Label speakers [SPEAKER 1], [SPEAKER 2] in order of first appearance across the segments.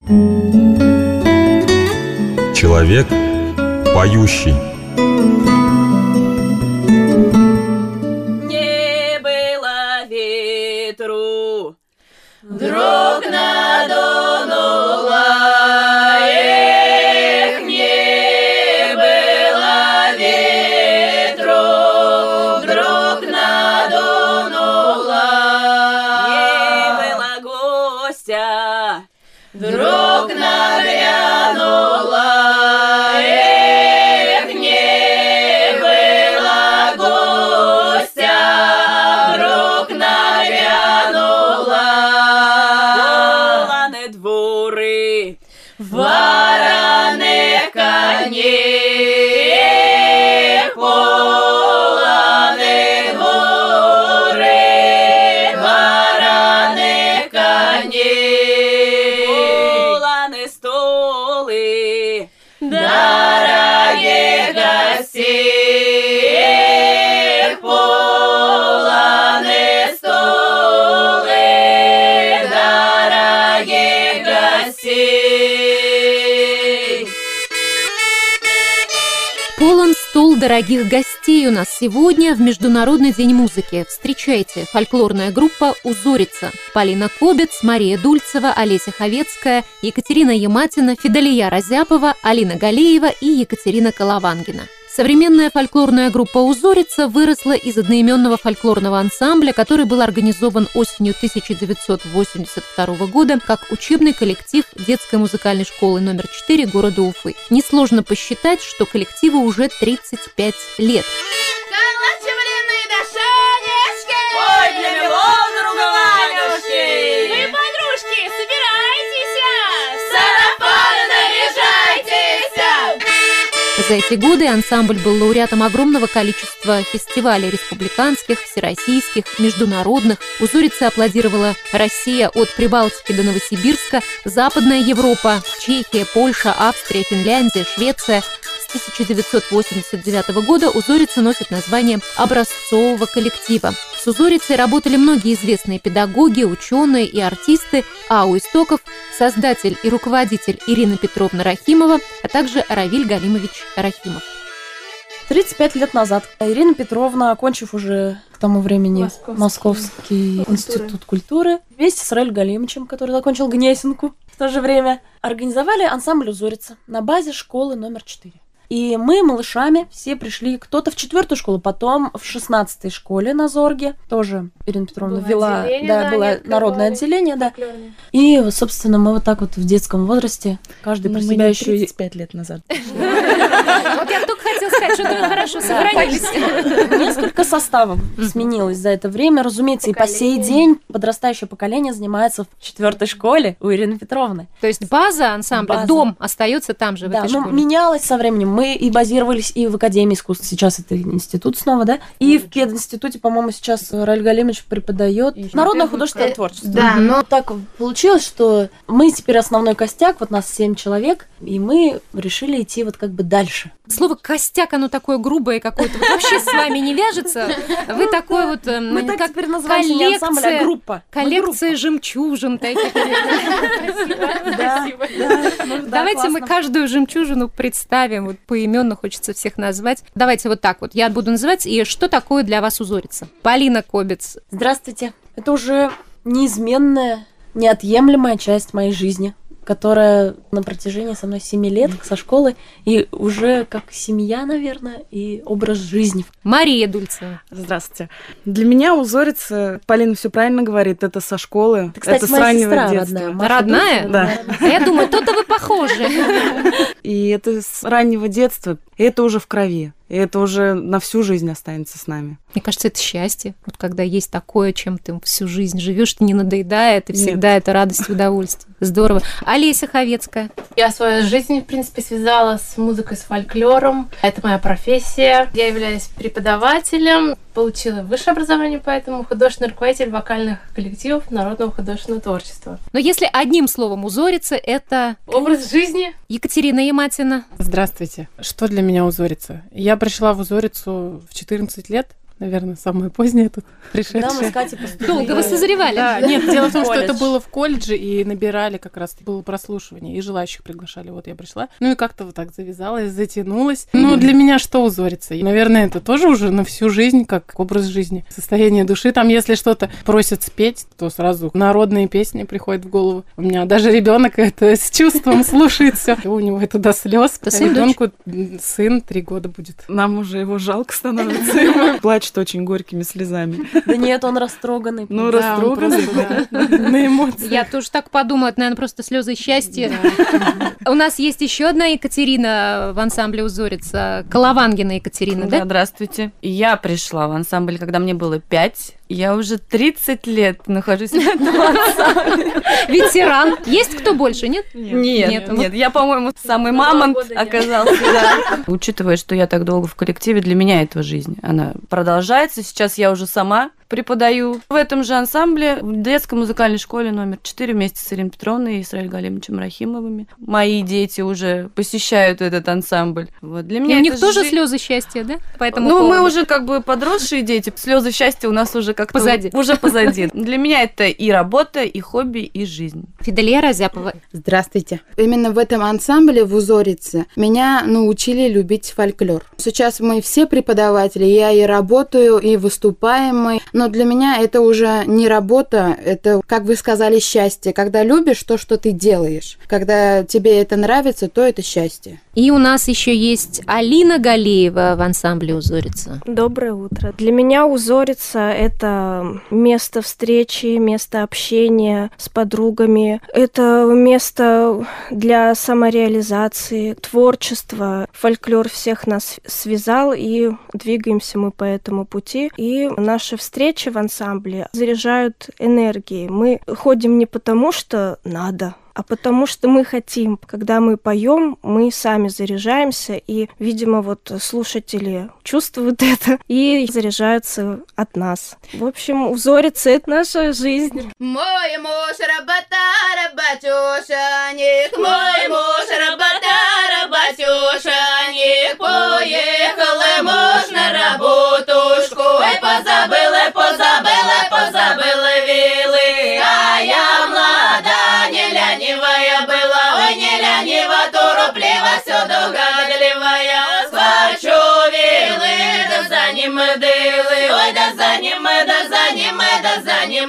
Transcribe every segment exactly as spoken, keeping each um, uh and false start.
[SPEAKER 1] Человек поющий.
[SPEAKER 2] Не было ветру, вдруг надунуло, эх, не было ветру, вдруг надунуло, не было гостя, вдруг нагрянула, эх, не было гостя, вдруг нагрянула, полоны дворы, вороных коней, эх, полоны дворы, вороных коней, полоны столы, дорогих гостей, эх, полоны столы, дорогих гостей.
[SPEAKER 3] Полон стол дорогих гостей у нас сегодня в Международный день музыки. Встречайте, фольклорная группа «Узорица». Полина Кобец, Мария Дульцева, Олеся Ховецкая, Екатерина Яматина, Фидалия Разяпова, Алина Галеева и Екатерина Коловангина. Современная фольклорная группа «Узорица» выросла из одноименного фольклорного ансамбля, который был организован осенью тысяча девятьсот восемьдесят второго года как учебный коллектив детской музыкальной школы номер четыре города Уфы. Несложно посчитать, что коллективу уже тридцать пять лет.
[SPEAKER 2] Ой, для мелон ругованюшки!
[SPEAKER 4] Вы, подружки, собирайтесь!
[SPEAKER 2] Сарафаны наряжайтесь!
[SPEAKER 3] За эти годы ансамбль был лауреатом огромного количества фестивалей республиканских, всероссийских, международных. «Узорица» аплодировала Россия от Прибалтики до Новосибирска, Западная Европа, Чехия, Польша, Австрия, Финляндия, Швеция. С тысяча девятьсот восемьдесят девятого года «Узорица» носит название образцового коллектива. С «Узорицей» работали многие известные педагоги, ученые и артисты, а у истоков создатель и руководитель Ирина Петровна Рахимова, а также Равиль Галимович Рахимов.
[SPEAKER 5] тридцать пять лет назад Ирина Петровна, окончив уже к тому времени
[SPEAKER 4] Московский,
[SPEAKER 5] Московский
[SPEAKER 4] культуры.
[SPEAKER 5] институт культуры, вместе с Равилем Галимовичем, который закончил Гнесинку в то же время, организовали ансамбль «Узорица» на базе школы номер четыре. И мы, малышами, все пришли, кто-то в четвертую школу, потом в шестнадцатой школе на Зорге, тоже Ирина Петровна
[SPEAKER 4] Было
[SPEAKER 5] вела,
[SPEAKER 4] отделение,
[SPEAKER 5] да,
[SPEAKER 4] да,
[SPEAKER 5] было
[SPEAKER 4] они
[SPEAKER 5] народное
[SPEAKER 4] открывали.
[SPEAKER 5] отделение, да.
[SPEAKER 4] Фольклорные.
[SPEAKER 5] И, вот, собственно, мы вот так вот в детском возрасте, каждый
[SPEAKER 6] Ну,
[SPEAKER 5] про
[SPEAKER 6] мы
[SPEAKER 5] себя
[SPEAKER 6] не
[SPEAKER 5] еще
[SPEAKER 6] тридцать пять лет назад.
[SPEAKER 3] Вот я только хотела сказать, что вы хорошо сохранились.
[SPEAKER 5] Несколько составов сменилось за это время. Разумеется, и по сей день подрастающее поколение занимается в четвертой школе у Ирины Петровны.
[SPEAKER 3] То есть база ансамбля,
[SPEAKER 5] База.
[SPEAKER 3] дом остается там же, в
[SPEAKER 5] Да,
[SPEAKER 3] этой
[SPEAKER 5] ну,
[SPEAKER 3] школе.
[SPEAKER 5] менялось со временем. Мы и базировались и в Академии искусств, сейчас это институт снова, да? И в пединституте, по-моему, сейчас Равиль Галимович преподает народное художественное творчество.
[SPEAKER 4] Да,
[SPEAKER 5] но так получилось, что мы теперь основной костяк, вот нас семь человек, и мы решили идти вот как бы дальше.
[SPEAKER 3] Слово «костяк», оно такое грубое какое-то, вот вообще с вами не вяжется. Вы такой вот, эм,
[SPEAKER 5] Мы так
[SPEAKER 3] как
[SPEAKER 5] теперь называемся не ансамбль, а
[SPEAKER 3] коллекция,
[SPEAKER 5] группа. Мы
[SPEAKER 3] коллекция жемчужин таких.
[SPEAKER 5] группа. Да, да, ну да,
[SPEAKER 3] Давайте мы
[SPEAKER 5] классно.
[SPEAKER 3] каждую жемчужину представим, вот поименно хочется всех назвать. Давайте вот так вот, я буду называть, и что такое для вас «Узорица»? Полина Кобец.
[SPEAKER 5] Здравствуйте. Это уже неизменная, неотъемлемая часть моей жизни, которая на протяжении со мной семи лет со школы, и уже как семья, наверное, и образ жизни.
[SPEAKER 3] Мария Дульцева.
[SPEAKER 6] Здравствуйте. Для меня «Узорица», Полина все правильно говорит, это со школы,
[SPEAKER 5] Это, кстати,
[SPEAKER 6] это с
[SPEAKER 5] моя
[SPEAKER 6] раннего
[SPEAKER 5] сестра
[SPEAKER 6] детства.
[SPEAKER 5] родная. Маша
[SPEAKER 3] Родная?
[SPEAKER 5] Дульцева,
[SPEAKER 6] Да.
[SPEAKER 5] родная.
[SPEAKER 3] А я думаю, то-то вы похожи.
[SPEAKER 6] И это с раннего детства, и это уже в крови. И это уже на всю жизнь останется с нами.
[SPEAKER 3] Мне кажется, это счастье. Вот когда есть такое, чем ты всю жизнь живешь, ты не надоедает, и всегда это радость и удовольствие. Здорово. Олеся Ховецкая.
[SPEAKER 4] Я свою жизнь, в принципе, связала с музыкой, с фольклором. Это моя профессия. Я являюсь преподавателем, получила высшее образование, поэтому художественный руководитель вокальных коллективов народного художественного творчества.
[SPEAKER 3] Но если одним словом «Узорица», это
[SPEAKER 4] Образ жизни.
[SPEAKER 3] Екатерина Яматина.
[SPEAKER 7] Здравствуйте. Что для меня «Узорица»? Я пришла в «Узорицу» в четырнадцать лет. наверное, самое позднее тут пришедшее.
[SPEAKER 5] Да, мы с Катей поступили.
[SPEAKER 3] Долго вы созревали.
[SPEAKER 7] Да, нет, дело в том, что
[SPEAKER 5] Колледж.
[SPEAKER 7] это было в колледже, и набирали как раз, было прослушивание, и желающих приглашали. Вот я пришла. Ну и как-то вот так завязалась, затянулась. Ну, для меня что узорится? Наверное, это тоже уже на всю жизнь, как образ жизни, состояние души. Там, если что-то просят спеть, то сразу народные песни приходят в голову. У меня даже ребенок это с чувством слушает все. У него это до слез. Ребенку сын три года будет.
[SPEAKER 6] Нам уже его жалко становится, и он плачет очень горькими слезами.
[SPEAKER 5] Да нет, он растроганный.
[SPEAKER 6] Ну,
[SPEAKER 7] Да, он
[SPEAKER 6] растроганный,
[SPEAKER 7] просто,
[SPEAKER 6] да.
[SPEAKER 7] да, на эмоции.
[SPEAKER 3] Я тоже так подумала, это, наверное, просто слезы счастья. У нас есть еще одна Екатерина в ансамбле «Узорица», Коловангина Екатерина,
[SPEAKER 8] Да,
[SPEAKER 3] да?
[SPEAKER 8] здравствуйте. Я пришла в ансамбль, когда мне было пять. Я уже тридцать лет нахожусь в этом ансамбле.
[SPEAKER 3] Ветеран. Есть кто больше, нет?
[SPEAKER 8] Нет,
[SPEAKER 3] Нет,
[SPEAKER 8] нет, я, по-моему, самый
[SPEAKER 5] На два
[SPEAKER 8] мамонт
[SPEAKER 5] года я.
[SPEAKER 8] оказался. Да. Учитывая, что я так долго в коллективе, для меня это жизнь. Она продолжается. Сейчас я уже сама преподаю в этом же ансамбле в детской музыкальной школе номер четыре вместе с Ириной Петровной и Исраилем Галимовичем Рахимовыми. Мои дети уже посещают этот ансамбль. Вот. Для
[SPEAKER 3] И
[SPEAKER 8] меня
[SPEAKER 3] у них
[SPEAKER 8] это
[SPEAKER 3] тоже
[SPEAKER 8] жи-
[SPEAKER 3] слезы счастья, да? Поэтому
[SPEAKER 8] Ну, мы уже как бы подросшие дети, слезы счастья у нас уже как-то
[SPEAKER 3] Позади.
[SPEAKER 8] уже позади. Для меня это и работа, и хобби, и жизнь.
[SPEAKER 3] Фиделия Разяпова.
[SPEAKER 9] Здравствуйте. Именно в этом ансамбле в Узорице меня научили любить фольклор. Сейчас мы все преподаватели, я и работаю, и выступаем, и- но для меня это уже не работа, это, как вы сказали, счастье. Когда любишь то, что ты делаешь, когда тебе это нравится, то это счастье.
[SPEAKER 3] И у нас еще есть Алина Галеева в ансамбле «Узорица».
[SPEAKER 10] Доброе утро. Для меня Узорица — это место встречи, место общения с подругами. Это место для самореализации, творчества. Фольклор всех нас связал, и двигаемся мы по этому пути. И наши встречи в ансамбле заряжают энергией. Мы ходим не потому, что надо, а потому что мы хотим. Когда мы поем, мы сами заряжаемся, и, видимо, вот слушатели чувствуют это и заряжаются от нас. В общем, Узорица — это наша жизнь.
[SPEAKER 2] Мой муж работа, работюшаник, мой муж работа, работюшаник, поехал и муж на работушку, ой, позабыла, позабыла, позабыла вилы, а я млада, не ленивая была, ой, не ленива, туроплива, все догадливая, схвачу вилы, да за ним дылы, ой, да за ним, да за ним, да за ним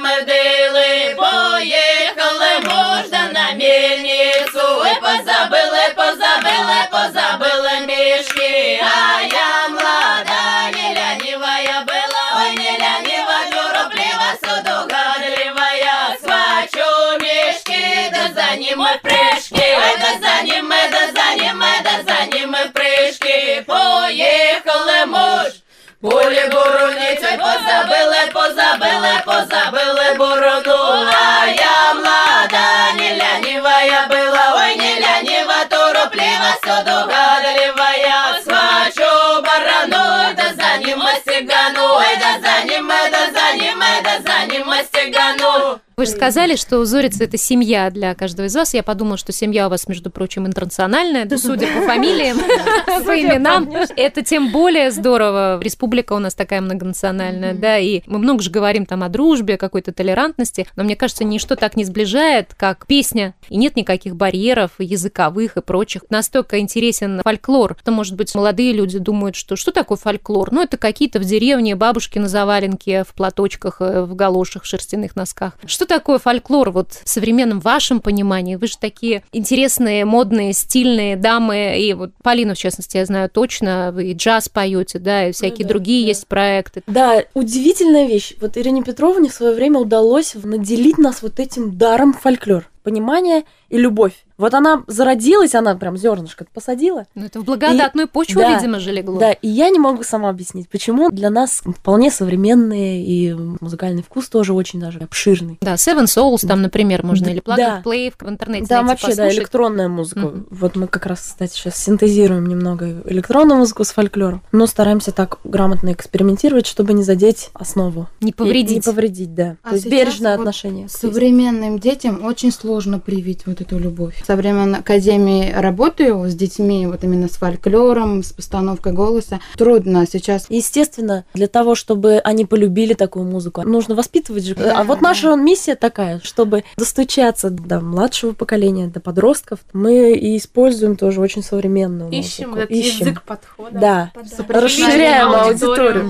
[SPEAKER 2] дылы, поехал и муж да на мельницу, ой, позабыла, позабыла, позабыла мешки, а я млада, не ленивая была, ой, не ленива, туроплива, все догадливая, схвачу мешки, да за ним и прыжки, ой, да за ним, да за ним, да за ним и прыжки, поехал и муж. Поле буруницей позабыла, позабыла, позабыла бороду, а я млада, не ленивая была, ой, не ленива, туроплива, все догадливая, схвачу барану, да за ним стегану, ой, да за ним, да за ним, да за ним стегану.
[SPEAKER 3] Вы же сказали, что «Узорица» — это семья для каждого из вас. Я подумала, что семья у вас, между прочим, интернациональная, да, судя по фамилиям, по именам. Это тем более здорово. Республика у нас такая многонациональная, да, и мы много же говорим там о дружбе, какой-то толерантности, но мне кажется, ничто так не сближает, как песня, и нет никаких барьеров языковых и прочих. Настолько интересен фольклор, что, может быть, молодые люди думают, что что такое фольклор? Ну, это какие-то в деревне бабушки на заваленке, в платочках, в галошах, в шерстяных носках. Что такое фольклор вот в современном вашем понимании? Вы же такие интересные, модные, стильные дамы, и вот Полину, в частности, я знаю точно, вы и джаз поете, да, и всякие
[SPEAKER 5] Ну да,
[SPEAKER 3] другие
[SPEAKER 5] да.
[SPEAKER 3] есть проекты.
[SPEAKER 5] Да, удивительная вещь. Вот Ирине Петровне в свое время удалось наделить нас вот этим даром фольклор. Понимание и любовь. Вот она зародилась, она прям зернышко посадила.
[SPEAKER 3] Ну, это в благодатную почву,
[SPEAKER 5] да,
[SPEAKER 3] видимо, же легло.
[SPEAKER 5] Да, и я не могу сама объяснить, почему для нас вполне современные, и музыкальный вкус тоже очень даже обширный.
[SPEAKER 3] Да, Seven Souls там, например, можно,
[SPEAKER 5] Да,
[SPEAKER 3] или Plug
[SPEAKER 5] да.
[SPEAKER 3] and Play в интернете
[SPEAKER 5] Там
[SPEAKER 3] найти,
[SPEAKER 5] вообще, да,
[SPEAKER 3] послушать.
[SPEAKER 5] электронная музыка.
[SPEAKER 3] Мгм.
[SPEAKER 5] Вот мы как раз, кстати, сейчас синтезируем немного электронную музыку с фольклором, но стараемся так грамотно экспериментировать, чтобы не задеть основу.
[SPEAKER 3] Не
[SPEAKER 5] И-
[SPEAKER 3] повредить.
[SPEAKER 5] Не повредить, да.
[SPEAKER 9] А
[SPEAKER 5] То есть
[SPEAKER 9] сейчас
[SPEAKER 5] бережное
[SPEAKER 9] вот
[SPEAKER 5] отношение. к песне.
[SPEAKER 9] Современным детям очень сложно привить вот эту любовь. Со времен академии работаю с детьми, вот именно с фольклором, с постановкой голоса. Трудно сейчас.
[SPEAKER 5] Естественно, для того, чтобы они полюбили такую музыку, нужно воспитывать же.
[SPEAKER 9] Да,
[SPEAKER 5] а вот
[SPEAKER 9] да.
[SPEAKER 5] наша миссия такая, чтобы достучаться до младшего поколения, до подростков, мы и используем тоже очень современную музыку.
[SPEAKER 4] Ищем этот язык подхода.
[SPEAKER 5] Да,
[SPEAKER 4] Расширяем
[SPEAKER 5] расширяем аудиторию.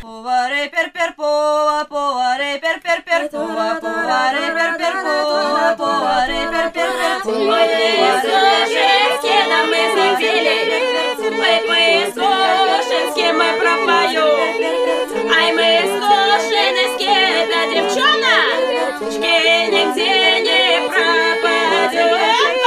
[SPEAKER 2] Ай, мы скошенские, да девчоночки нигде не пропадем.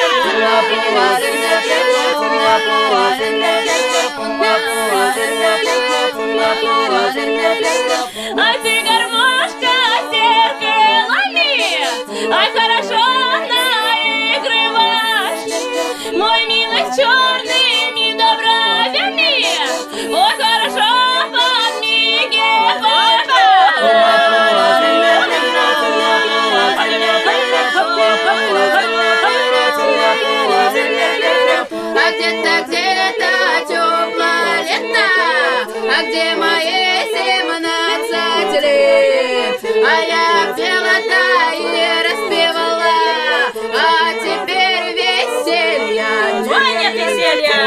[SPEAKER 2] А ты гармошка зеркалами, ай, хорошо наигрываешь, мой милый с черными добровями, ой, хорошо а где-то, где-то теплое лето, а где мои семнадцать лет, а я пела-то и распевала, а теперь веселья, ой, нет веселья.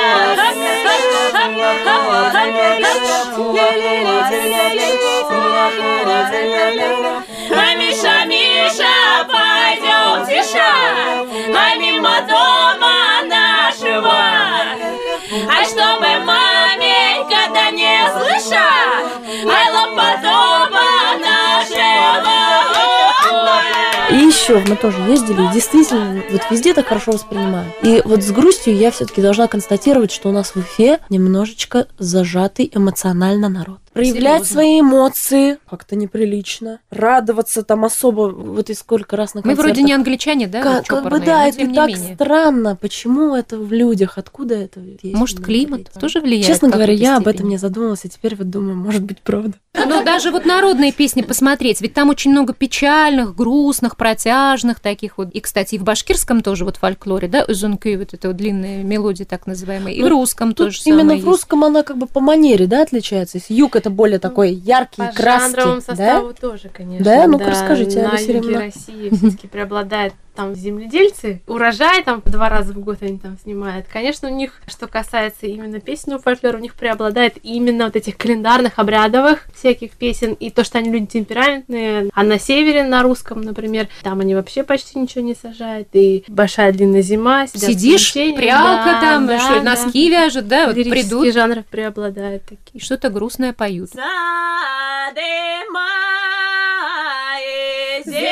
[SPEAKER 2] А Миша, Миша, пойдем тише, а мимо дома нашего, а чтобы маменька да не слыша, ай, лопадома нашего.
[SPEAKER 5] И еще мы тоже ездили, и действительно, вот везде так хорошо воспринимают. И вот с грустью я все-таки должна констатировать, что у нас в Уфе немножечко зажатый эмоционально народ. Проявлять
[SPEAKER 3] Серьезно?
[SPEAKER 5] свои эмоции как-то неприлично. Радоваться там особо, вот и сколько раз на
[SPEAKER 3] Мы
[SPEAKER 5] концертах.
[SPEAKER 3] вроде не англичане, да?
[SPEAKER 5] Как,
[SPEAKER 3] вот
[SPEAKER 5] как бы
[SPEAKER 3] чопорные,
[SPEAKER 5] да,
[SPEAKER 3] но
[SPEAKER 5] это
[SPEAKER 3] тем не
[SPEAKER 5] так
[SPEAKER 3] менее.
[SPEAKER 5] странно. Почему это в людях? Откуда это есть?
[SPEAKER 3] Может,
[SPEAKER 5] в
[SPEAKER 3] климат
[SPEAKER 5] менталитете?
[SPEAKER 3] тоже влияет?
[SPEAKER 5] Честно
[SPEAKER 3] в
[SPEAKER 5] говоря,
[SPEAKER 3] какой-то
[SPEAKER 5] я об этом
[SPEAKER 3] степени?
[SPEAKER 5] не задумывалась, и теперь вот думаю, может быть, правда.
[SPEAKER 3] Ну, даже вот народные песни посмотреть, ведь там очень много печальных, грустных, протяжных таких вот. И, кстати, и в башкирском тоже вот фольклоре, да, узункы, вот эта вот длинная мелодия так называемая, и
[SPEAKER 5] Ну,
[SPEAKER 3] в русском
[SPEAKER 5] Тут
[SPEAKER 3] тоже самое
[SPEAKER 5] именно
[SPEAKER 3] есть.
[SPEAKER 5] в русском она как бы по манере, да, отличается. Если юг это более такой яркий,
[SPEAKER 4] По
[SPEAKER 5] краски,
[SPEAKER 4] жанровому
[SPEAKER 5] да?
[SPEAKER 4] составу тоже, конечно.
[SPEAKER 5] Да? Ну-ка расскажите,
[SPEAKER 4] На
[SPEAKER 5] Алиса
[SPEAKER 4] юге
[SPEAKER 5] Ремна.
[SPEAKER 4] России все-таки преобладает там земледельцы. Урожай там два раза в год они там снимают. Конечно, у них, что касается именно песенного фольклора, у них преобладает именно вот этих календарных, обрядовых всяких песен. И то, что они люди темпераментные. А на севере, на русском, например, там они вообще почти ничего не сажают. И большая длинная зима. сидят в
[SPEAKER 3] Сидишь,
[SPEAKER 4] помещении.
[SPEAKER 3] прялка
[SPEAKER 4] Да,
[SPEAKER 3] там,
[SPEAKER 4] да,
[SPEAKER 3] что,
[SPEAKER 4] да.
[SPEAKER 3] носки вяжут, да, вот
[SPEAKER 4] Лирические
[SPEAKER 3] придут
[SPEAKER 4] жанры преобладают такие.
[SPEAKER 3] и что-то грустное поют.
[SPEAKER 2] Сады мои зеленые,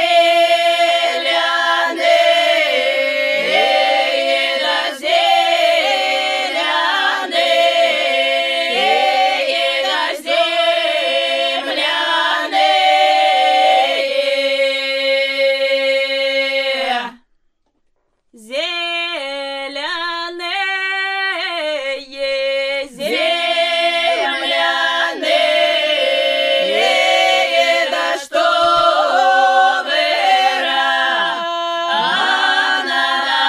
[SPEAKER 2] да зеленые, да земляные, зеленые, земляные, да что вы рано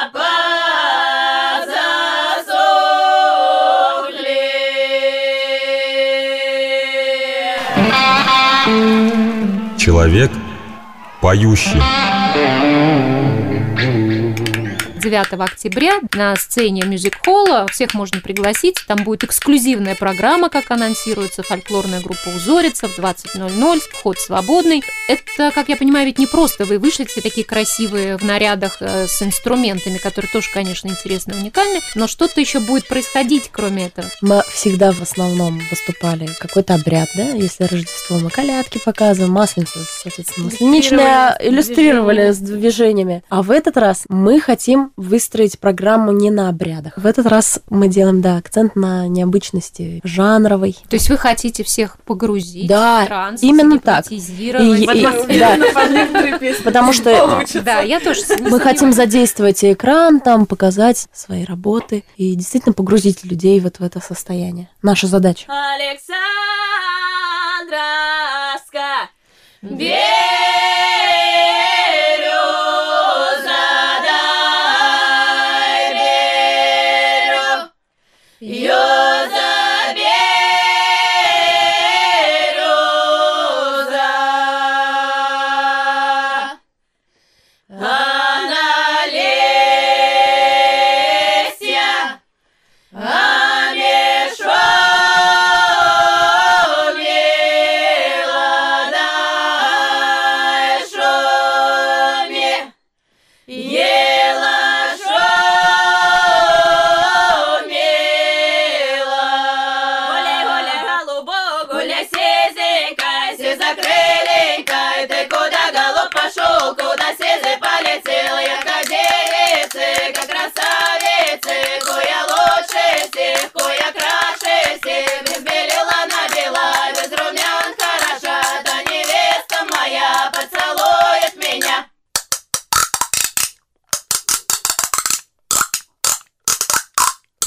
[SPEAKER 2] позасохли.
[SPEAKER 1] Человек поющий.
[SPEAKER 3] девятого октября на сцене мюзик-холла. Всех можно пригласить. Там будет эксклюзивная программа, как анонсируется, фольклорная группа «Узорица» в двадцать ноль ноль. Вход свободный. Это, как я понимаю, ведь не просто вы вышли все такие красивые в нарядах э, с инструментами, которые тоже, конечно, интересны и уникальны, но что-то еще будет происходить, кроме этого.
[SPEAKER 5] Мы всегда в основном выступали какой-то обряд, да? Если Рождество, мы колядки показываем, масленица, соответственно, масленичная, иллюстрировали с движениями. А в этот раз мы хотим выстроить программу не на обрядах. В этот раз мы делаем, да, акцент на необычности жанровой.
[SPEAKER 3] То есть вы хотите всех погрузить
[SPEAKER 5] Да,
[SPEAKER 3] в транс,
[SPEAKER 5] именно так.
[SPEAKER 3] гипнотизировать.
[SPEAKER 5] И- и- да. Потому что
[SPEAKER 3] Да, я тоже не
[SPEAKER 5] мы хотим задействовать и экран, там показать свои работы и действительно погрузить людей вот в это состояние. Наша задача.
[SPEAKER 2] Александровска, верю, задам.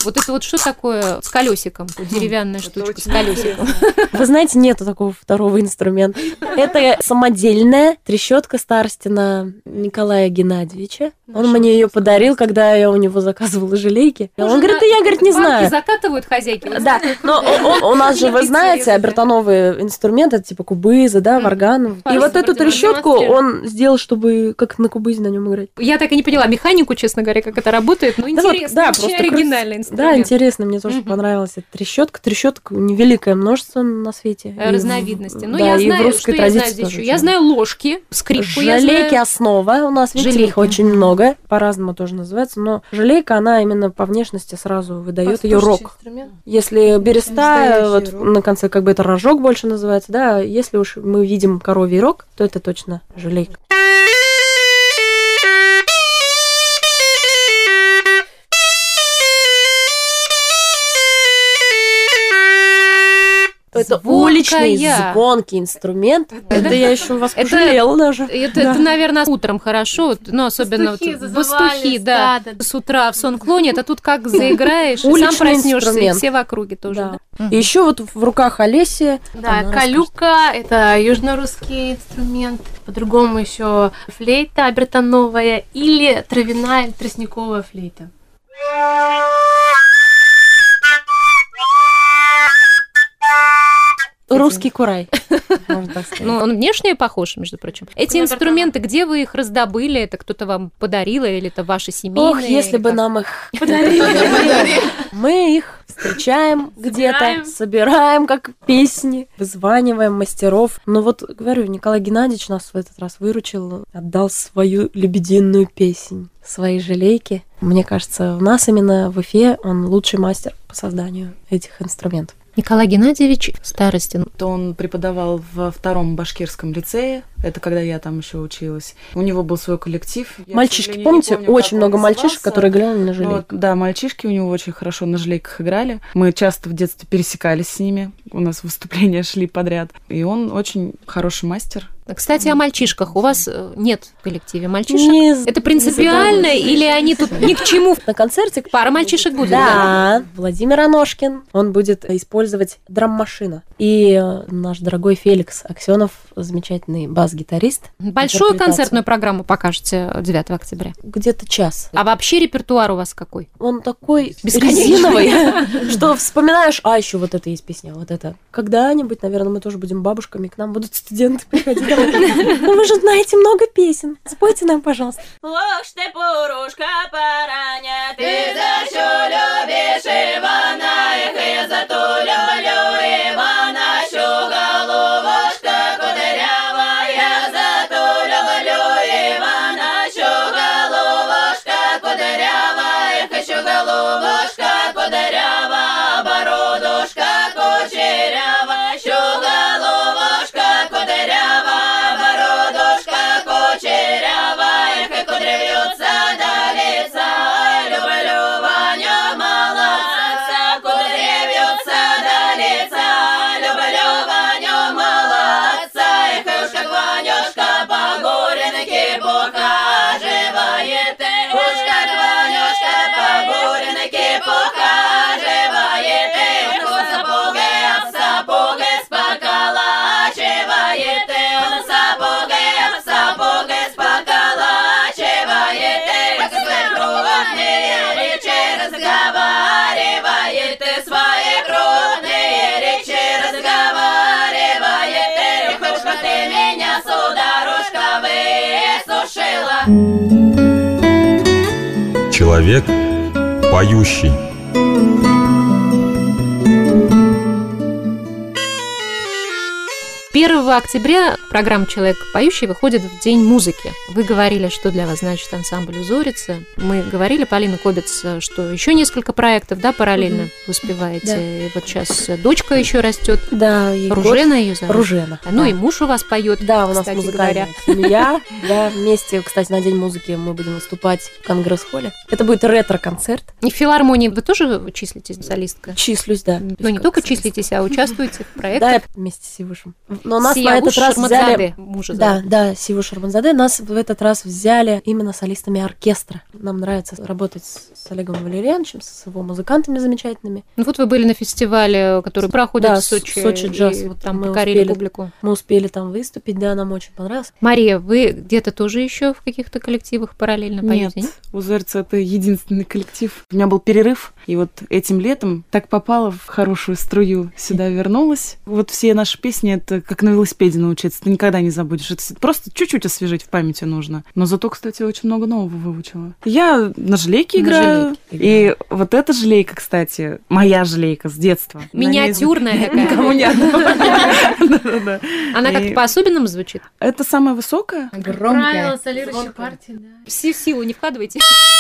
[SPEAKER 3] Вот это вот что такое с колесиком? Деревянная штучка с колесиком.
[SPEAKER 5] Вы знаете, нету такого второго инструмента. Это самодельная трещотка старостина Николая Геннадьевича. Он мне ее подарил, когда я у него заказывала желейки. Он говорит, да я, говорит, не знаю.
[SPEAKER 3] Закатывают хозяйки.
[SPEAKER 5] Да, но у нас же, вы знаете, обертоновые инструменты, типа кубызы, да, варган. И вот эту трещотку он сделал, чтобы как на кубызе на нем играть.
[SPEAKER 3] Я так и не поняла механику, честно говоря, как это работает. Ну, интересно, очень оригинальный инструмент.
[SPEAKER 5] Да, интересно, мне тоже понравилась эта трещотка. Трещоток невеликое множество на свете.
[SPEAKER 3] Разновидности. Ну, я знаю, что я знаю здесь еще. Я знаю ложки, скрипку.
[SPEAKER 5] Желейки основа. У нас, видите, их очень много. По-разному тоже называется. Но желейка, она именно по внешности сразу выдает ее рог. Если береста, вот на конце как бы это рожок больше называется, да. Если уж мы видим коровий рог, то это точно желейка. Это уличный звонкий инструмент. Это, это я еще вас пожалела даже.
[SPEAKER 3] Это, да. это, наверное, утром хорошо, но особенно
[SPEAKER 4] пастухи,
[SPEAKER 3] вот, пастухи да, да, да, с утра в сон клонят, а тут как заиграешь, сам проснешься, и все в округе тоже.
[SPEAKER 5] Да. И еще вот в руках Олеси.
[SPEAKER 4] Да, калюка, это южнорусский инструмент. По-другому еще флейта обертоновая или травяная или тростниковая флейта.
[SPEAKER 5] Русский курай, можно так сказать.
[SPEAKER 3] Ну, он внешне похож, между прочим. Эти ну, инструменты, где вы их раздобыли? Это кто-то вам подарил или это ваши семейные?
[SPEAKER 5] Ох, если бы как? Нам их подарили. Мы их встречаем где-то, собираем как песни, вызваниваем мастеров. Но вот, говорю, Николай Геннадьевич нас в этот раз выручил, отдал свою лебединую песнь, свои желейки. Мне кажется, у нас именно в Уфе он лучший мастер по созданию этих инструментов.
[SPEAKER 3] Николай Геннадьевич Старостин.
[SPEAKER 6] То он преподавал во втором башкирском лицее. Это когда я там еще училась. У него был свой коллектив. Я,
[SPEAKER 5] мальчишки, помните, помню, очень много мальчишек, которые играли на желейках.
[SPEAKER 6] Вот, да, мальчишки у него очень хорошо на желейках играли. Мы часто в детстве пересекались с ними. У нас выступления шли подряд. И он очень хороший мастер.
[SPEAKER 3] Кстати, о мальчишках. У вас нет в коллективе мальчишек? Не, это принципиально не или они тут ни к чему?
[SPEAKER 5] На концерте
[SPEAKER 3] пара мальчишек будет?
[SPEAKER 5] Да. да. Владимир Аношкин. Он будет использовать драм-машину. И наш дорогой Феликс Аксенов, замечательный бас-гитарист.
[SPEAKER 3] Большую концертную программу покажете девятого октября?
[SPEAKER 5] Где-то час.
[SPEAKER 3] А вообще репертуар у вас какой?
[SPEAKER 5] Он такой резиновый, что вспоминаешь, а еще вот это есть песня, вот это. Когда-нибудь, наверное, мы тоже будем бабушками, к нам будут студенты приходить. Ну вы же знаете много песен. Спойте нам, пожалуйста.
[SPEAKER 2] Ох ты, порушка параня, ты за что любишь Ивана? Эх, я за то люблю Ивана, что головушка кудрявая, за то люблю Ивана, что головушка кудрявая, эх, что головушка кудрявая, бородушка кучерявая, что головушка кудрявая. Кучерявая, как кудрявится до лица, люблю Ваню молодца, кудрявится до лица, люблю Ваню молодца, эх, уж как Ванюшка по горенке похаживает, уж как Ванюшка по горенке похаживает, эх, он сапоги об сапоги споколачивает, он сапоги об сапоги споколачивает, как свои крупные речи разговаривает, свои крупные речи разговаривает, эх, уж как ты меня, сударушка, высушила.
[SPEAKER 1] Человек поющий.
[SPEAKER 3] первого октября программа «Человек поющий» выходит в День музыки. Вы говорили, что для вас значит ансамбль «Узорица». Мы говорили, Полина Кобец, что еще несколько проектов, да, параллельно mm-hmm. успеваете. Да. И вот сейчас дочка еще растет.
[SPEAKER 5] Да,
[SPEAKER 3] Ружена ее зовут.
[SPEAKER 5] Ружена.
[SPEAKER 3] Ну
[SPEAKER 5] да.
[SPEAKER 3] и муж у вас поет.
[SPEAKER 5] Да, у нас музыкальная семья. Да, вместе, кстати, на День музыки мы будем выступать в Конгресс-холле. Это будет ретро-концерт.
[SPEAKER 3] И в филармонии вы тоже числитесь, солистка?
[SPEAKER 5] Числюсь, да.
[SPEAKER 3] Ну не только числитесь, а участвуете в проектах.
[SPEAKER 5] Да, вместе с Ивышем. Но нас на
[SPEAKER 3] Сиягуш
[SPEAKER 5] этот раз
[SPEAKER 3] Шармадзаде,
[SPEAKER 5] взяли...
[SPEAKER 3] мужа
[SPEAKER 5] Да,
[SPEAKER 3] зовут.
[SPEAKER 5] да, Сиву Шармадзаде. Нас в этот раз взяли именно солистами оркестра. Нам нравится работать с Олегом Валерьяновичем, с его музыкантами замечательными.
[SPEAKER 3] Ну вот вы были на фестивале, который проходит
[SPEAKER 5] Да,
[SPEAKER 3] в Сочи.
[SPEAKER 5] Сочи джаз.
[SPEAKER 3] И
[SPEAKER 5] Вот
[SPEAKER 3] там
[SPEAKER 5] мы
[SPEAKER 3] покорили
[SPEAKER 5] успели.
[SPEAKER 3] публику.
[SPEAKER 5] Мы успели там выступить, да, нам очень понравилось.
[SPEAKER 3] Мария, вы где-то тоже еще в каких-то коллективах параллельно
[SPEAKER 6] Нет,
[SPEAKER 3] поете?
[SPEAKER 6] у Зорица это единственный коллектив. У меня был перерыв, и вот этим летом так попала в хорошую струю, сюда вернулась. Вот все наши песни, это как на велосипеде научиться, ты никогда не забудешь. Это просто чуть-чуть освежить в памяти нужно. Но зато, кстати, очень много нового выучила. Я на желейке
[SPEAKER 3] На
[SPEAKER 6] играю,
[SPEAKER 3] желейке
[SPEAKER 6] и вот эта желейка, кстати, моя желейка с детства.
[SPEAKER 3] Миниатюрная такая.
[SPEAKER 6] Никому не отдавала.
[SPEAKER 3] Она как-то
[SPEAKER 6] И-
[SPEAKER 3] по-особенному звучит?
[SPEAKER 6] Это самая высокая?
[SPEAKER 4] Правила солирующей партии, да.
[SPEAKER 3] Всю силу не вкладывайте.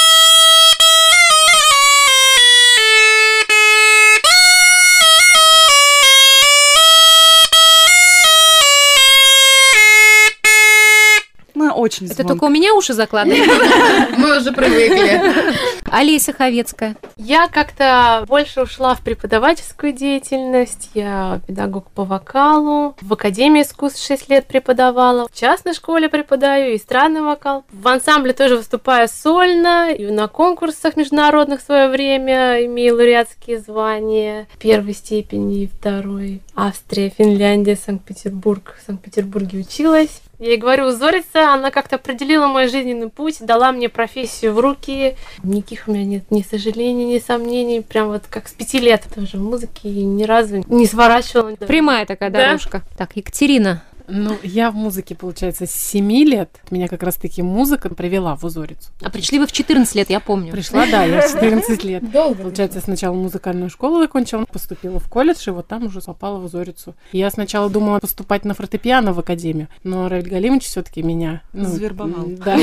[SPEAKER 6] Она очень
[SPEAKER 3] Это
[SPEAKER 6] звонкая.
[SPEAKER 3] только у меня уши закладывают.
[SPEAKER 2] Мы уже привыкли.
[SPEAKER 3] Олеся Ховецкая.
[SPEAKER 4] Я как-то больше ушла в преподавательскую деятельность. Я педагог по вокалу. В Академии искусств шесть лет преподавала. В частной школе преподаю эстрадный вокал. В ансамбле тоже выступаю сольно. И на конкурсах международных в свое время имею лауреатские звания первой степени и второй. Австрия, Финляндия, Санкт-Петербург. В Санкт-Петербурге училась. Я и говорю, Зорица, она как-то определила мой жизненный путь, дала мне профессию в руки. Никаких у меня нет ни сожалений, ни сомнений. Прям вот как с пяти лет тоже в музыке и ни разу не сворачивала.
[SPEAKER 3] Прямая такая
[SPEAKER 4] Да.
[SPEAKER 3] дорожка. Так, Екатерина.
[SPEAKER 7] Ну, я в музыке, получается, с семи лет. Меня как раз-таки музыка привела в Узорицу.
[SPEAKER 3] А пришли вы в четырнадцать лет, я помню.
[SPEAKER 7] Пришла, да, я в четырнадцать лет.
[SPEAKER 2] Долго.
[SPEAKER 7] Получается, сначала музыкальную школу закончила, поступила в колледж, и вот там уже попала в Узорицу. Я сначала думала поступать на фортепиано в академию, но Равиль Галимович все-таки меня... ну,
[SPEAKER 6] Завербовал.
[SPEAKER 7] Да.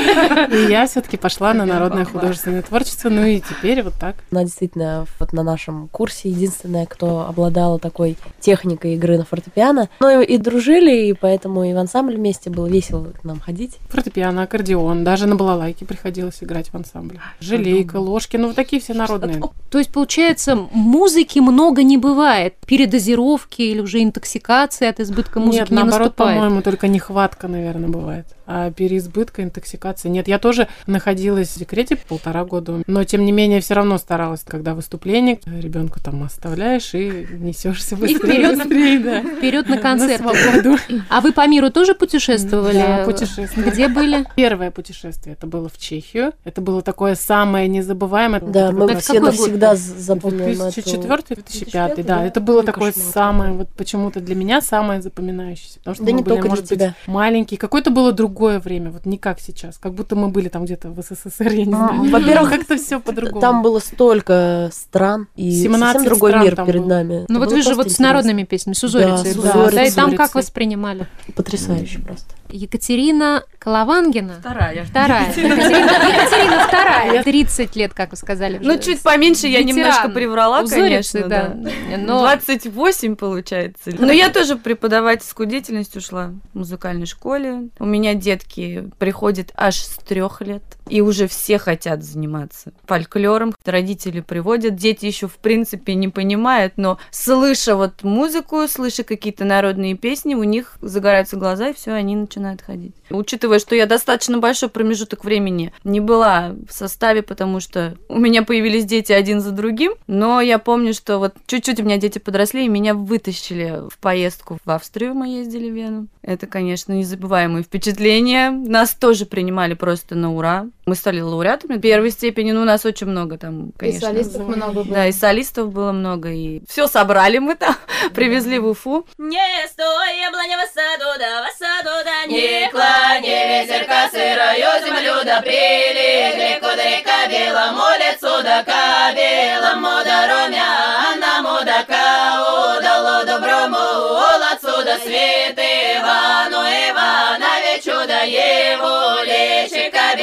[SPEAKER 7] И я все-таки пошла на народное художественное творчество, ну и теперь вот так.
[SPEAKER 5] Она действительно вот на нашем курсе единственная, кто обладала такой техникой игры на фортепиано. Ну и, и дружили, и поэтому и в ансамбле вместе было весело к нам ходить.
[SPEAKER 7] Фортепиано, аккордеон, даже на балалайке приходилось играть в ансамбле. Желейка, ложки, ну вот такие все народные.
[SPEAKER 3] То есть, получается, музыки много не бывает. Передозировки или уже интоксикации от избытка музыки
[SPEAKER 7] Нет,
[SPEAKER 3] не
[SPEAKER 7] наоборот,
[SPEAKER 3] наступает.
[SPEAKER 7] по-моему, только нехватка, наверное, бывает. А переизбытка, интоксикация. Нет, я тоже находилась в декрете полтора года, но тем не менее все равно старалась, когда выступление, ребенку там оставляешь и несешься быстрее,
[SPEAKER 3] вперёд.
[SPEAKER 7] быстрее, да.
[SPEAKER 3] Вперед на концерт.
[SPEAKER 7] На свободу.
[SPEAKER 3] А вы по миру тоже путешествовали?
[SPEAKER 7] Да, путешествовали.
[SPEAKER 3] Где были?
[SPEAKER 7] Первое путешествие, это было в Чехию. Это было такое самое незабываемое.
[SPEAKER 5] Да,
[SPEAKER 7] Это
[SPEAKER 5] мы
[SPEAKER 7] как
[SPEAKER 3] Это
[SPEAKER 5] все
[SPEAKER 3] какой год?
[SPEAKER 5] навсегда запомним
[SPEAKER 7] две тысячи четвёртый - две тысячи пятый,
[SPEAKER 5] две тысячи пятый,
[SPEAKER 7] да.
[SPEAKER 5] да.
[SPEAKER 7] Это было
[SPEAKER 5] Ой,
[SPEAKER 7] такое
[SPEAKER 5] кошмар.
[SPEAKER 7] самое, вот почему-то для меня самое запоминающееся. Потому что
[SPEAKER 5] Да
[SPEAKER 7] мы
[SPEAKER 5] не
[SPEAKER 7] были,
[SPEAKER 5] только для
[SPEAKER 7] может быть,
[SPEAKER 5] тебя.
[SPEAKER 7] маленькие. Какое-то было другое время, вот не как сейчас. Как будто мы были там где-то в СССР, я не знаю.
[SPEAKER 5] Во-первых,
[SPEAKER 7] как-то все по-другому.
[SPEAKER 5] Там было столько стран, и
[SPEAKER 7] семнадцать
[SPEAKER 5] совсем другой
[SPEAKER 7] стран
[SPEAKER 5] мир
[SPEAKER 7] там
[SPEAKER 5] перед
[SPEAKER 7] было.
[SPEAKER 5] нами.
[SPEAKER 3] Ну
[SPEAKER 5] Это
[SPEAKER 3] вот
[SPEAKER 5] было
[SPEAKER 3] вы же
[SPEAKER 5] просто
[SPEAKER 3] вот с
[SPEAKER 5] интересно.
[SPEAKER 3] народными песнями, с Узорицей.
[SPEAKER 5] с
[SPEAKER 3] Да,
[SPEAKER 5] Узорицей,
[SPEAKER 3] да, и там
[SPEAKER 7] с
[SPEAKER 3] как
[SPEAKER 7] Узорицей.
[SPEAKER 3] воспринимали?
[SPEAKER 5] Потрясающе просто.
[SPEAKER 3] Екатерина Коловангина.
[SPEAKER 8] Вторая.
[SPEAKER 3] Вторая. Екатерина, Екатерина вторая. тридцать лет, как вы сказали.
[SPEAKER 8] Ну,
[SPEAKER 3] уже.
[SPEAKER 8] чуть поменьше я
[SPEAKER 3] Ветеран.
[SPEAKER 8] немножко приврала,
[SPEAKER 3] Узорицы,
[SPEAKER 8] конечно,
[SPEAKER 3] да.
[SPEAKER 8] да.
[SPEAKER 3] Но
[SPEAKER 8] двадцать восемь получается. Но я тоже в преподавательскую деятельность ушла в музыкальной школе. У меня детки приходят аж с трех лет. И уже все хотят заниматься фольклором. Родители приводят, дети еще в принципе не понимают, но слыша вот музыку, слыша какие-то народные песни, у них загораются глаза, и все, они начинают ходить. Учитывая, что я достаточно большой промежуток времени не была в составе, потому что у меня появились дети один за другим, но я помню, что вот чуть-чуть у меня дети подросли, и меня вытащили в поездку в Австрию, мы ездили в Вену. Это, конечно, незабываемые впечатления. Нас тоже принимали просто на ура. Мы стали лауреатами первой степени, ну, у нас очень много там, конечно.
[SPEAKER 2] И солистов много было.
[SPEAKER 8] Да, и солистов было много, и все собрали мы там, привезли в Уфу.
[SPEAKER 2] Не стой, яблоня в саду, да в саду, да не клани, ветерка сырою землю, да прилегли кудряка белому лицу, да ка белому, да румяному, да ка удалу доброму молодцу, да свет Ивану Ивановичу, да его личика беленький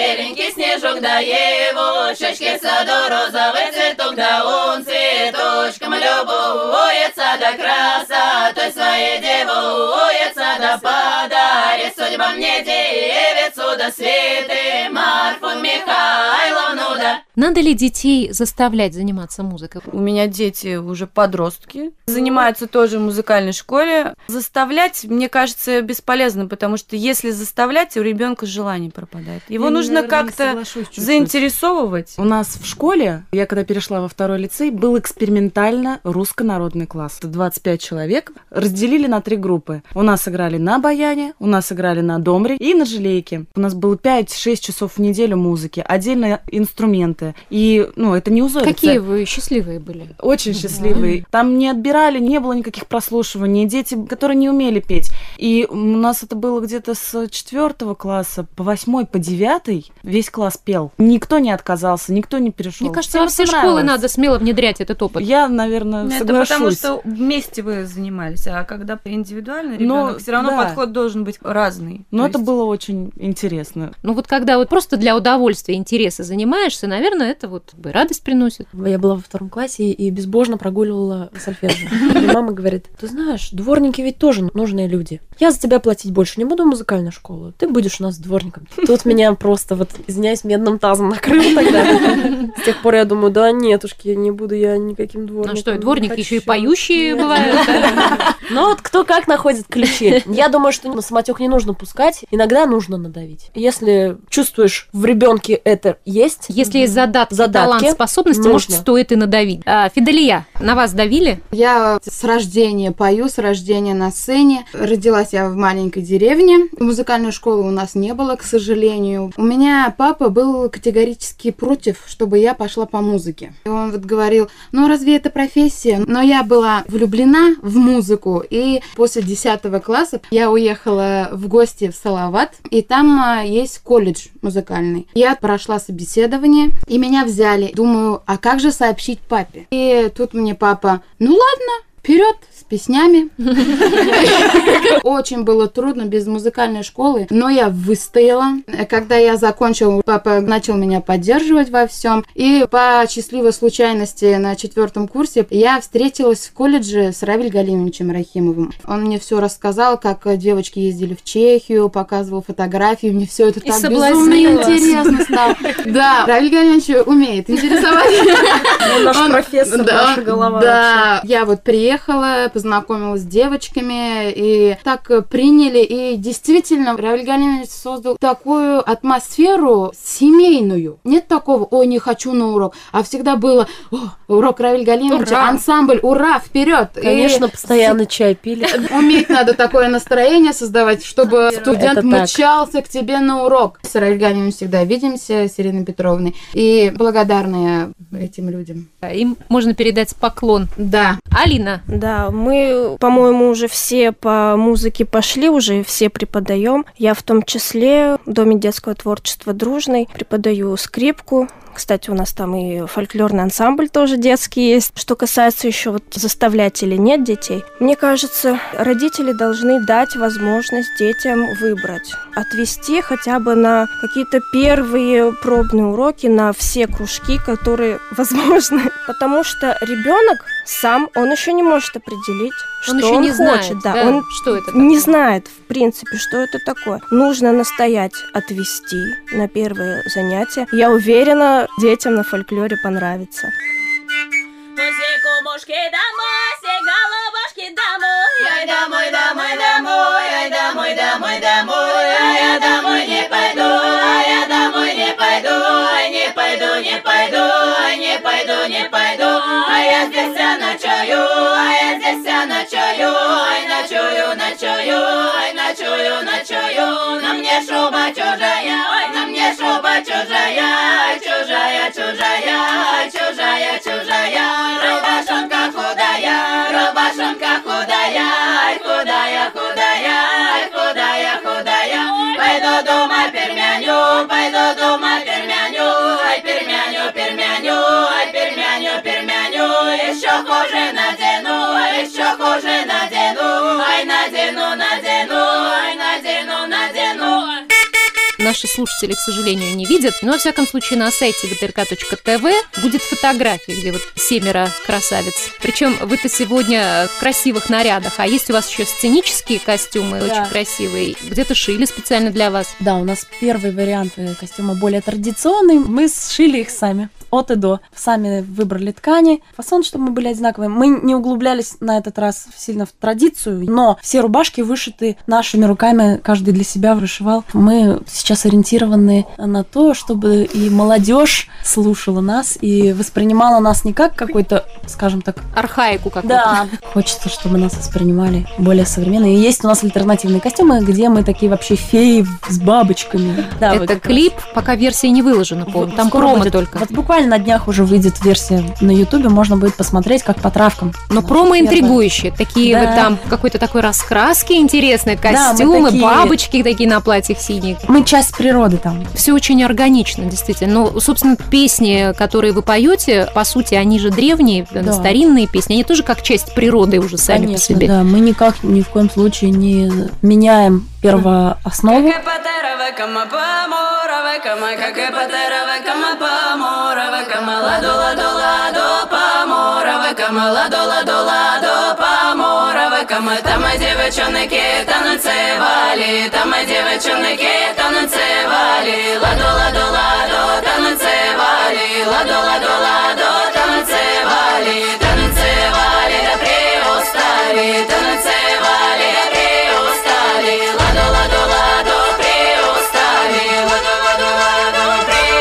[SPEAKER 2] и снежок да девушечки в саду розовый цветок, да он цветочком любуется, да красотой своей девуется, да подарит судьба мне девицу, да Святы Марфу Михайловну, да.
[SPEAKER 3] Надо ли детей заставлять заниматься музыкой?
[SPEAKER 8] У меня дети уже подростки, занимаются тоже в музыкальной школе. Заставлять, мне кажется, бесполезно, потому что если заставлять, у ребенка желание пропадает. Его
[SPEAKER 6] Я,
[SPEAKER 8] нужно
[SPEAKER 6] наверное,
[SPEAKER 8] как-то заинтересовывать.
[SPEAKER 6] У нас в школе, я когда перешла во второй лицей, был экспериментально русско-народный класс. двадцать пять человек разделили на три группы. У нас играли на баяне, у нас играли на домре и на желейке. У нас было пять-шесть часов в неделю музыки, отдельно инструменты. И, ну, это не узорица.
[SPEAKER 3] Какие вы счастливые были?
[SPEAKER 6] Очень счастливые. Там не отбирали, не было никаких прослушиваний. Дети, которые не умели петь. И у нас это было где-то с четвертого класса по восьмой, по девятый. Весь класс пел. Никто не отказался, никто не перешел.
[SPEAKER 3] Мне кажется, во все школы надо смело внедрять этот опыт.
[SPEAKER 6] Я, наверное,
[SPEAKER 8] Это
[SPEAKER 6] соглашусь.
[SPEAKER 8] потому что вместе вы занимались, а когда индивидуально ребенок, все равно
[SPEAKER 6] да.
[SPEAKER 8] подход должен быть разный.
[SPEAKER 6] Но
[SPEAKER 8] То
[SPEAKER 6] это
[SPEAKER 8] есть...
[SPEAKER 6] было очень интересно.
[SPEAKER 3] Ну вот когда вот просто для удовольствия, интереса занимаешься, наверное, это вот радость приносит.
[SPEAKER 5] Я была во втором классе и безбожно прогуливала сольфеджио. И мама говорит: ты знаешь, дворники ведь тоже нужные люди. Я за тебя платить больше не буду в музыкальную школу, ты будешь у нас дворником. Тут меня просто, вот, извиняюсь, медным тазом накрыл тогда. С тех пор я думаю, да нетушки, не буду я никаким дворником.
[SPEAKER 3] Ну что, дворники еще и поющие бывают.
[SPEAKER 5] Ну вот кто как находит ключи. Я думаю, что на самотек не нужно пускать, иногда нужно надавить. Если чувствуешь в ребенке это есть,
[SPEAKER 3] если есть задатки,
[SPEAKER 5] задатки
[SPEAKER 3] талант, способности,
[SPEAKER 5] нужно.
[SPEAKER 3] Может, стоит и надавить. А, Фиделия, на вас давили?
[SPEAKER 9] Я с рождения пою, с рождения на сцене. Родилась я в маленькой деревне. Музыкальной школы у нас не было, к сожалению. У меня папа был категорически против, чтобы я пошла по музыке. И он вот говорил: ну разве это профессия? Но я была влюблена в музыку. И после десятого класса я уехала в гости в Салават. И там есть колледж музыкальный. Я прошла собеседование, и меня взяли. Думаю, а как же сообщить папе? И тут мне папа: ну ладно, вперед с песнями. Очень было трудно без музыкальной школы, но я выстояла. Когда я закончила, папа начал меня поддерживать во всем. И по счастливой случайности на четвертом курсе я встретилась в колледже с Равиль Галимовичем Рахимовым. Он мне все рассказал, как девочки ездили в Чехию, показывал фотографии. Мне все это так безумно интересно стало. Да, Равиль Галимович умеет интересовать.
[SPEAKER 5] Он наш профессор, наша голова.
[SPEAKER 9] Да, я вот приехала, познакомилась с девочками, и так приняли, и действительно Равиль Галимович создал такую атмосферу семейную. Нет такого: ой, не хочу на урок, а всегда было: о, урок Равиль Галимовича, ансамбль, ура, вперед!
[SPEAKER 5] Конечно, и постоянно чай пили.
[SPEAKER 9] Уметь надо такое настроение создавать, чтобы студент мчался к тебе на урок. С Равиль Галимовичем всегда видимся, с Ириной Петровной, и благодарны этим людям.
[SPEAKER 3] Им можно передать поклон.
[SPEAKER 9] Да.
[SPEAKER 3] Алина.
[SPEAKER 10] Да, мы, по-моему, уже все по музыке пошли, уже все преподаем. Я в том числе в Доме детского творчества «Дружный» преподаю скрипку. Кстати, у нас там и фольклорный ансамбль тоже детский есть. Что касается еще вот заставлять или нет детей, мне кажется, родители должны дать возможность детям выбрать. Отвести хотя бы на какие-то первые пробные уроки, на все кружки, которые возможны. Потому что ребенок сам, он еще не может определить,
[SPEAKER 3] он
[SPEAKER 10] что
[SPEAKER 3] еще
[SPEAKER 10] он
[SPEAKER 3] не
[SPEAKER 10] хочет.
[SPEAKER 3] Знает,
[SPEAKER 10] да,
[SPEAKER 3] да,
[SPEAKER 10] он
[SPEAKER 3] что это такое.
[SPEAKER 10] Не знает, в принципе, что это такое. Нужно настоять, отвести на первые занятия. Я уверена, детям на фольклоре понравится.
[SPEAKER 2] Ай, домой, домой, домой, ай, домой, домой, домой, ай, я домой не пойду, ай, я домой не пойду, ай, не пойду, не пойду, ай, не пойду, не пойду, ай, я здесь я ночую, ай, я здесь я ночую, ай, ночую, ночую, ай, ночую, ночую, на мне шуба чужая, ой, на мне шуба чужая, ай, чужая, чужая, ай, чужая, чужая, рубашонка худая, рубашонка худая, ай, худая, худая, ай, худая, худая, пойду дома пермяню, пойду дома пермяню, ай, пермяню, пермяню, ай, пермяню, пермяню, еще хуже надену, еще хуже надену, ай, надену, надену, ай, надену, надену.
[SPEAKER 3] наши слушатели, к сожалению, не видят, но, во всяком случае, на сайте ВТРК точка ТВ будет фотография, где вот семеро красавиц. Причем вы-то сегодня в красивых нарядах, а есть у вас еще сценические костюмы, да, очень красивые. Где-то шили специально для вас.
[SPEAKER 5] Да, у нас первый вариант костюма более традиционный. Мы сшили их сами. От и до. Сами выбрали ткани, фасон, чтобы мы были одинаковые. Мы не углублялись на этот раз сильно в традицию, но все рубашки вышиты нашими руками, каждый для себя вышивал. Мы сейчас ориентированы на то, чтобы и молодежь слушала нас и воспринимала нас не как какой-то, скажем так,
[SPEAKER 3] архаику какую-то.
[SPEAKER 5] Да. Хочется, чтобы нас воспринимали более современно. И есть у нас альтернативные костюмы, где мы такие вообще феи с бабочками. Да,
[SPEAKER 3] это вот клип, раз. Пока версия не выложена, по-моему. Там промо будет. Только.
[SPEAKER 5] Вот буквально на днях уже выйдет версия на Ютубе, можно будет посмотреть, как по травкам.
[SPEAKER 3] Но промо интригующие. Такие да. вот там какой-то такой раскраски интересные, костюмы, да, такие... бабочки такие на платьях синие.
[SPEAKER 5] Мы часть природы там.
[SPEAKER 3] Все очень органично, действительно. Ну, собственно, песни, которые вы поете, по сути, они же древние, да. старинные песни, они тоже как часть природы уже сами
[SPEAKER 5] Конечно,
[SPEAKER 3] по себе.
[SPEAKER 5] Да, мы никак ни в коем случае не меняем первооснову.
[SPEAKER 2] Там девчонки танцевали, там девчонки танцевали, ладо, ладо, ладо, танцевали, ладо, ладо, ладо, танцевали, танцевали, да приустали, танцевали, да приустали, ладо, ладо, ладо, приустали, ладо, ладо, ладо,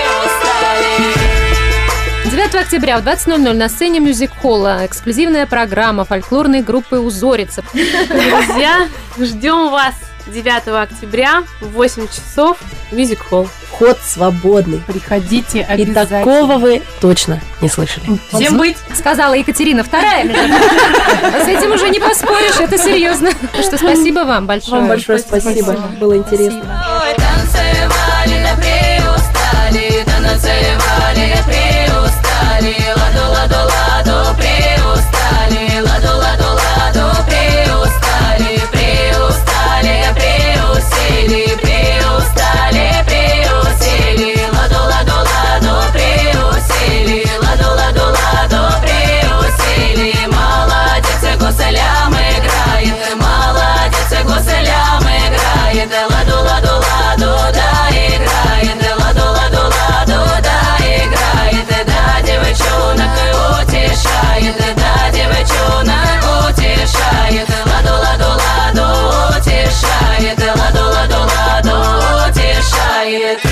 [SPEAKER 2] приустали.
[SPEAKER 3] девятого октября в двадцать ноль ноль на сцене мюзик-холла эксклюзивная программа фольклорной группы «Узорица».
[SPEAKER 4] Друзья, ждем вас девятого октября в восемь часов в мюзик-холл.
[SPEAKER 5] Вход свободный.
[SPEAKER 7] Приходите обязательно.
[SPEAKER 5] И такого вы точно не слышали.
[SPEAKER 3] Всем быть, сказала Екатерина вторая. С этим уже не поспоришь, это серьезно. Что спасибо вам большое.
[SPEAKER 5] Вам большое спасибо. Было интересно.
[SPEAKER 2] Танцевали, да приустали, танцевали, да приустали, ладо, ладо, ладо, приустали, ладо, ладо, ладо, приустали, приустали, приусили, приустали, приусили, ладо, ладо, ладо, приусили, ладо, ладо, ладо, приусили. Молодец, гуслям играет, молодец, гуслям играет, ладо, ладо, ладо, да играет, ладо, ладо, ладо, да играет, да девчонок утешает, да девчонок утешает, ладо, ладо, ладо, утешает, ладо, ладо, ладо, утешает.